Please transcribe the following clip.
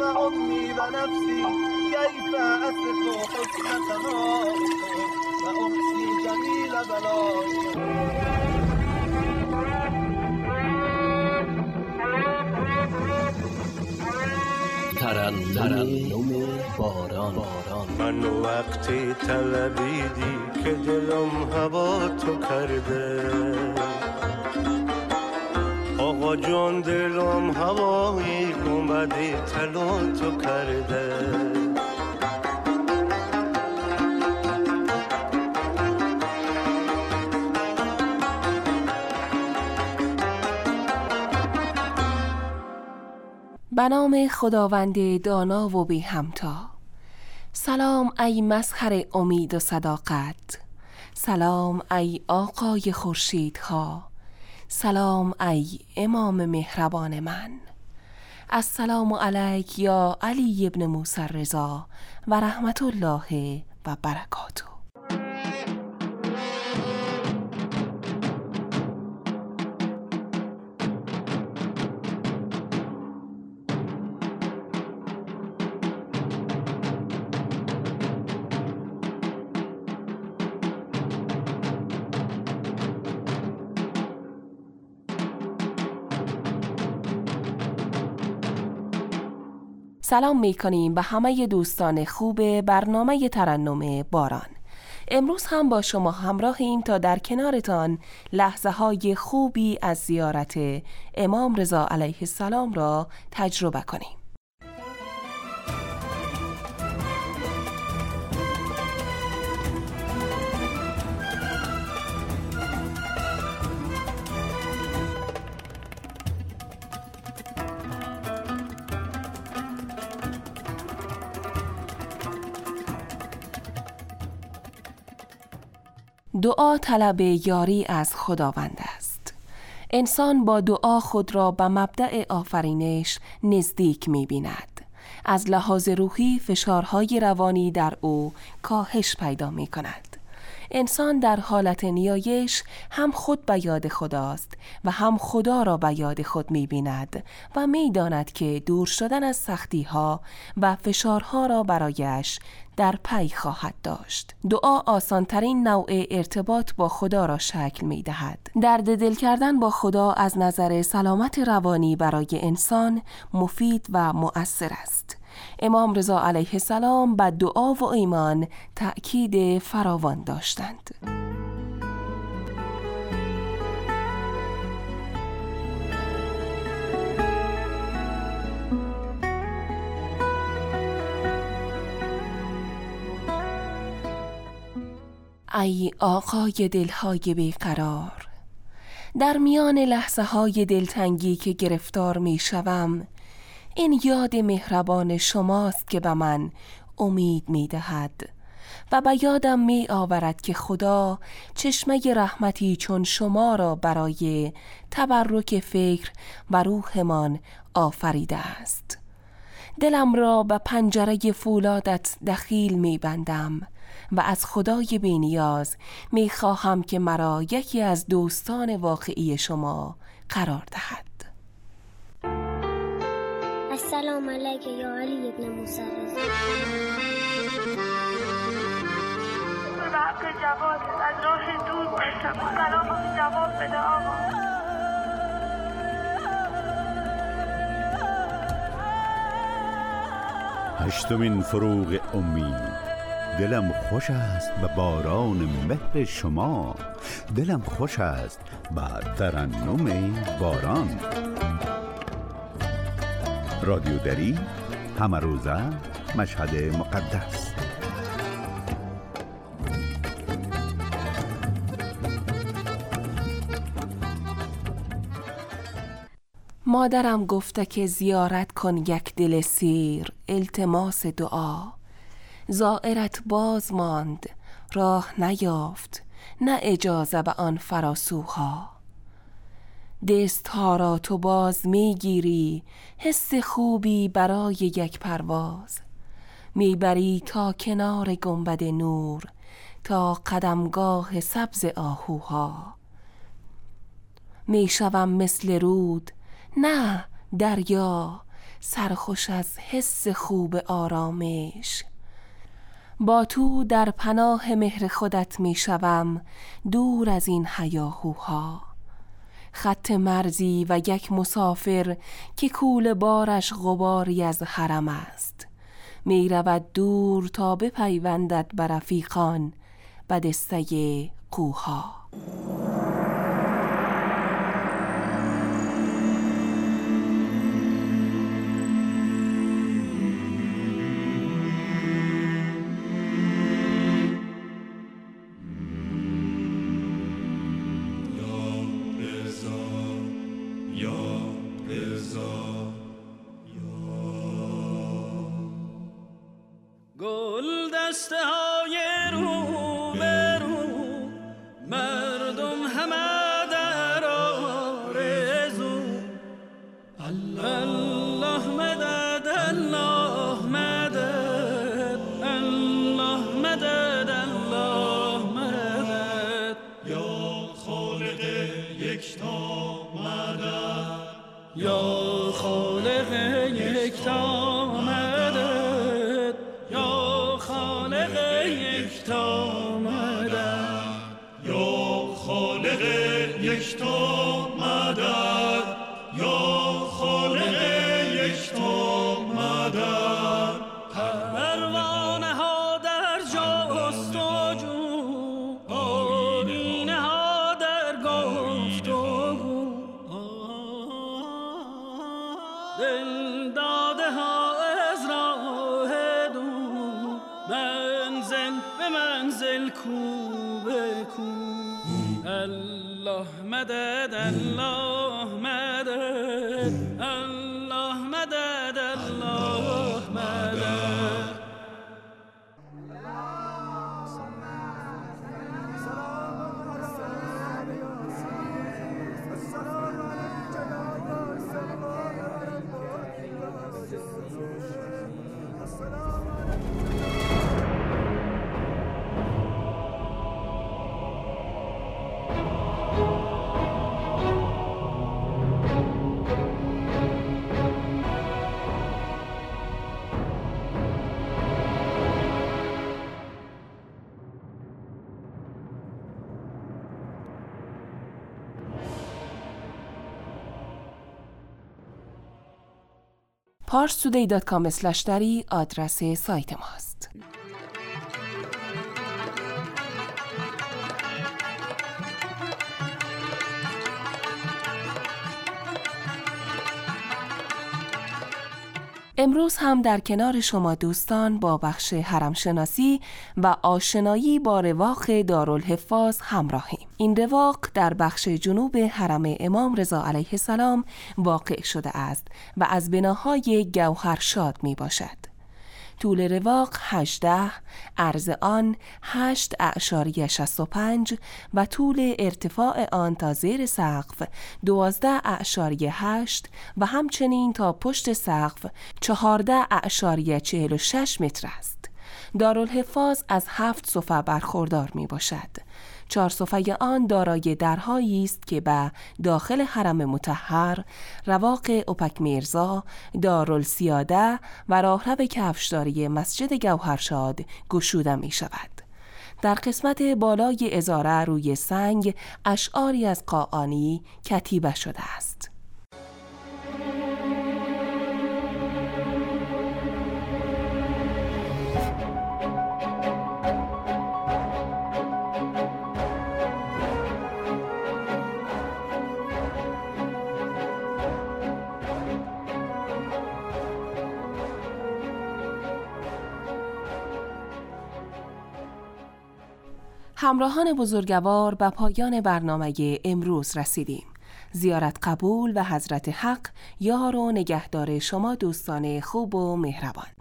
أمي ونفسي كيف أصف حسن ثنائك وأحصي جميل بلائك. ترنم باران. من وقتی طلبیدی که دلم هوا تو کرده، آقا جان دلم هوایی گنبدی طلا تو کرده. به نام خداوند دانا و بی همتا. سلام ای مظهر امید و صداقت، سلام ای آقای خورشیدها، سلام ای امام مهربان من. السلام علیک یا علی ابن موسی رضا و رحمت الله و برکاته. سلام میکنیم به همه دوستان خوب برنامه ترنم باران. امروز هم با شما همراهیم تا در کنارتان لحظه های خوبی از زیارت امام رضا علیه السلام را تجربه کنیم. دعا طلب یاری از خداوند است. انسان با دعا خود را به مبدأ آفرینش نزدیک می بیند. از لحاظ روحی فشارهای روانی در او کاهش پیدا می کند. انسان در حالت نیایش هم خود به یاد خداست و هم خدا را به یاد خود می بیند و می داند که دور شدن از سختی ها و فشارها را برایش در پی خواهد داشت. دعا آسانترین نوع ارتباط با خدا را شکل می دهد. درد دل کردن با خدا از نظر سلامت روانی برای انسان مفید و مؤثر است. امام رضا علیه السلام به دعا و ایمان تأکید فراوان داشتند. ای آقای دلهای بیقرار، در میان لحظه های دلتنگی که گرفتار می شوم، این یاد مهربان شماست که به من امید می دهد و به یادم می آورد که خدا چشمه رحمتی چون شما را برای تبرک فکر و روحمان آفریده است. دلم را به پنجره فولادت دخیل می بندم و از خدای بی‌نیاز می خواهم که مرا یکی از دوستان واقعی شما قرار دهد. السلام علیک یا علی ابن موسی رضا. به حق جواد از راه دور باشم، سلام جواب بده آقا. هشتمین فروغ امید. دلم خوش است به باران مهر شما، دلم خوش است به ترنم باران. رادیو دری، همه روزه، مشهد مقدس. مادرم گفته که زیارت کن یک دل سیر، التماس دعا. زائرت باز ماند، راه نیافت، نه اجازه به آن فراسوها. دست ها را تو باز میگیری، حس خوبی برای یک پرواز. میبری تا کنار گنبد نور، تا قدمگاه سبز آهوها. میشوم مثل رود، نه دریا، سرخوش از حس خوب آرامش. با تو در پناه مهر خودت می شوم، دور از این هیاهوها. خط مرزی و یک مسافر که کوله بارش غباری از حرم است، می رود دور تا بپیوندد بر رفیقان بدسته قوها. گل دسته های رو به رو، مردم همه در آرزو. الله مدد الله مدد، الله مدد الله مدد. یا خالق یکتا مدد، یا خالق یکتا مدد، یا خالق یکتا مدد، یا خالق یکتا مدد، یا خالق یکتا مدد. پروانه ها در جستجو، آینه ها در گفتگو، دل داده ها از راه دور، منزل به منزل کو به کو. الله مدد الله مدد، الله مدد الله مدد. parstoday.com/dari آدرس سایت ماست. امروز هم در کنار شما دوستان با بخش حرمشناسی و آشنایی با رواق دارالحفاظ همراهیم. این رواق در بخش جنوب حرم امام رضا علیه السلام واقع شده است و از بناهای گوهرشاد می باشد. طول رواق 18، عرض آن 8.65 و طول ارتفاع آن تا زیر سقف 12.8 و همچنین تا پشت سقف 14.46 متر است. دارالحفاظ از 7 صفحه برخوردار می باشد. 4 صفحه آن دارای درهایی است که به داخل حرم مطهر، رواق اپک میرزا، دارالسیاده و راهرو کفشداری مسجد گوهرشاد گشوده می شود. در قسمت بالای عذاره روی سنگ اشعاری از قاآنی کتیبه شده است. همراهان بزرگوار، به پایان برنامه امروز رسیدیم. زیارت قبول و حضرت حق یار و نگهدار شما دوستان خوب و مهربان.